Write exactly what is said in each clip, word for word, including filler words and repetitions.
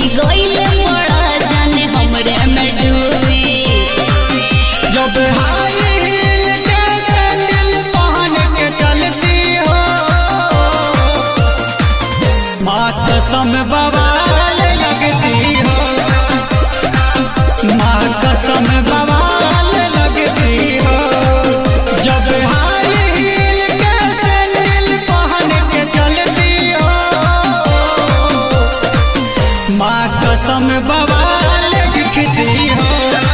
गईले बड़ा जाने हमरे में डूबी। जब हाई हील के सैंडल पहन के चलती हो माँ कसम बवाल लगती हो, माँ कसम बवाल लगती हो। जब हाई हील के सैंडल पहन के चलती हो माँ कसम बवाल दिखती हो,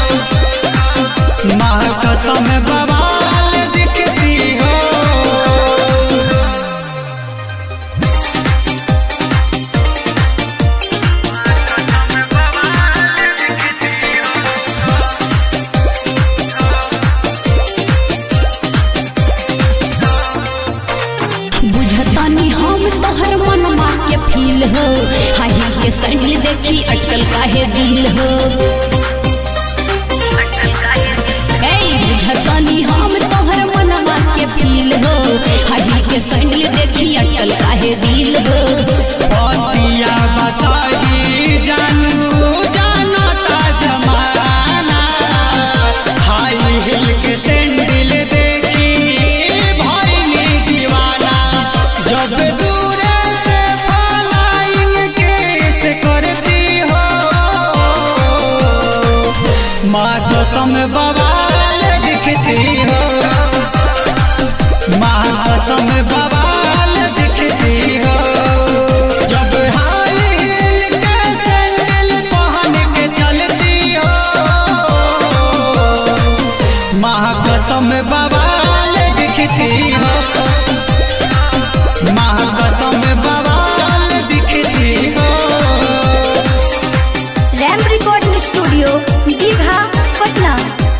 माँ कसम बवाल दिखती हो। बुझतानी हम तोहर मनमा के फील हो, हाई हील के सैंडल देखी अटकल काहे दिल हो। ए बुझतानी हम तोहर मनमा के फील हो, हाई हील के सैंडल देखी अटकल काहे दिल हो। पतिया बसाई जानू जानता जमाना, हाई हिल के सैंडल देखी भइनी दीवाना। जब दूर से फलाइन केस करती हो माँ कसम बवाल दिखती हो, माँ कसम बवाल दिखती हो। जब हाई हील के सैंडल पहन के चलती हो माँ कसम बवाल दिखती हो, माँ कसम बवाल दिखती हो। Ram recording studio Digha Patna.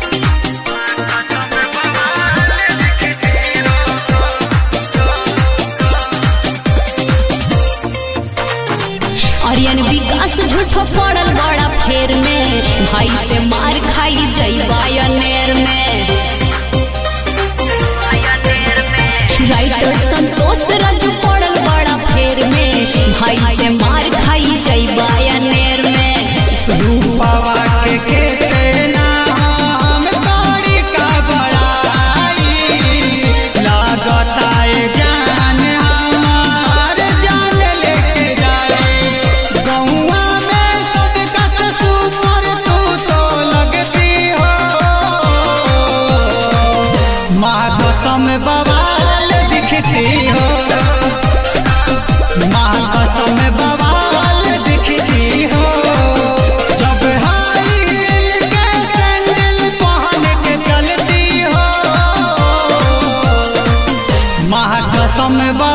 आर्यन विकास झूठो पड़ल बड़ा फेर में, भाई से मार खाई जइबा अनेर में। राइटर संतोष राजू पड़ल बड़ा फेर में, भाई से मार खाई जइबा अनेर में। रूपवा के केते ना हम तोरी का बड़ाई, लागता ए जान हमार जान लेके जाई। गौवा में सबका सुपर तू तो लगती हो, माँ कसम बवाल दिखती हो, माँ कसम बवाल दिखती हो। जब हाई हील के सैंडल पहन के चलती हो माँ कसम